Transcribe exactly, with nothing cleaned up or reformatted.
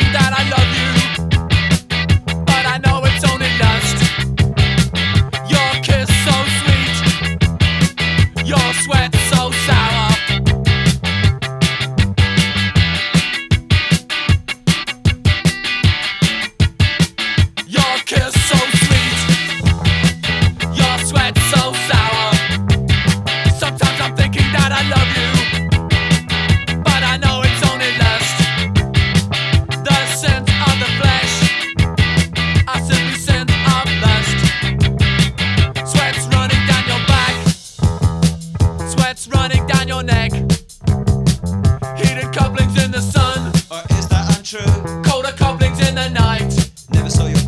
thinking that I love you, but I know it's only lust. Your kiss so sweet, your sweat so sour. Your kiss so sweet, your sweat so sour. Sometimes I'm thinking that I love you, but I know it's only lust. The scent of the flesh, I simply scent of lust. Sweat's running down your back, sweat's running down your neck. Heated couplings in the sun, Or is that untrue? colder couplings in the night. Never saw you